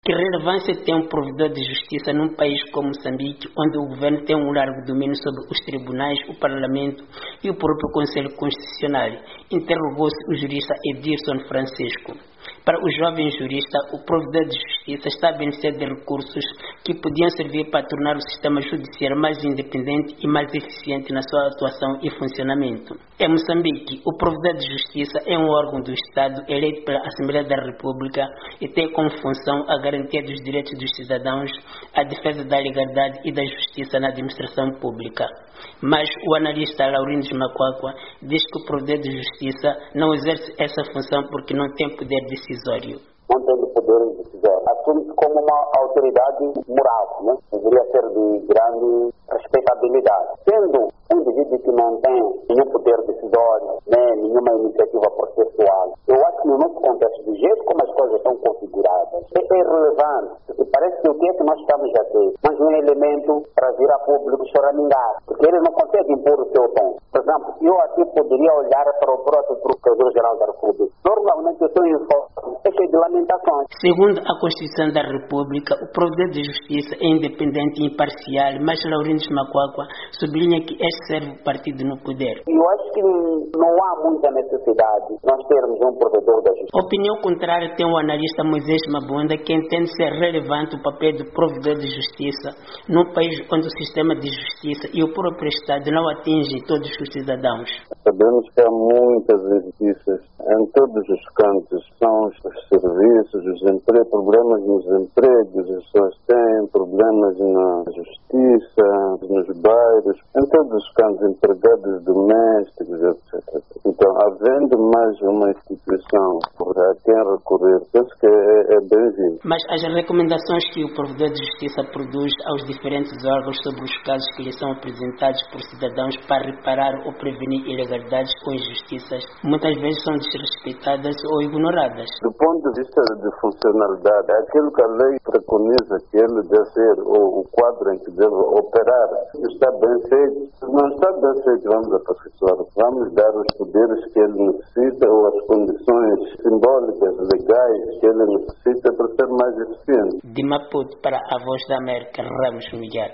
Que relevância tem um provedor de justiça num país como Moçambique, onde o governo tem um largo domínio sobre os tribunais, o parlamento e o próprio Conselho Constitucional? Interrogou-se o jurista Edilson Francisco. Para o jovem jurista, o provedor de justiça está a beneficiar de recursos que podiam servir para tornar o sistema judiciário mais independente e mais eficiente na sua atuação e funcionamento. Em Moçambique, o provedor de justiça é um órgão do Estado eleito pela Assembleia da República e tem como função a garantia dos direitos dos cidadãos, a defesa da legalidade e da justiça na administração pública. Mas o analista Laurindo Macuacua diz que o provedor de justiça não exerce essa função porque não tem poder decisório. Não tem poder decisório. Assume-se como uma autoridade moral, né? Deveria ser de grande respeitabilidade. Sendo um indivíduo que não tem nenhum poder decisório, nem nenhuma iniciativa processual, eu acho que no nosso contexto, do jeito como as coisas estão configuradas, é irrelevante. Porque parece que o que é que nós estamos a ter? Mas um elemento para vir a público choramingar, porque ele não consegue impor o seu tom. Por exemplo, eu aqui poderia olhar para o próprio Procurador-Geral da República. Normalmente eu estou informe, é cheio de lamentações. Segundo a Constituição da República, o provedor de justiça é independente e imparcial, mas Laurindo Macuacua sublinha que este serve o partido no poder. Eu acho que não há muita necessidade de nós termos um provedor da justiça. Opinião contrária tem o analista Moisés Mabunda, que entende ser relevante o papel do provedor de justiça num país onde o sistema de justiça e o próprio Estado não atingem todos os cidadãos. Sabemos que há muitas injustiças em todos os cantos. São os serviços, problemas nos empregos, as pessoas têm problemas na justiça, nos bairros, em todos os cantos, empregados domésticos, etc. Então, havendo mais uma instituição a quem recorrer, penso que é bem-vindo. Mas as recomendações que o provedor de justiça produz aos diferentes órgãos sobre os casos que lhe são apresentados por cidadãos para reparar ou prevenir ilegalidades ou injustiças, muitas vezes são desrespeitadas ou ignoradas. Do ponto de vista de funcionalidade, aquilo que a lei preconiza que ele deve ser, ou o quadro em que deve operar, está bem feito. Se não está bem feito, vamos aperfeiçoar. Vamos dar os poderes que ele necessita ou as condições simbólicas, legais que ele necessita para ser mais eficiente. De Maputo para a Voz da América, Ramos Miguel.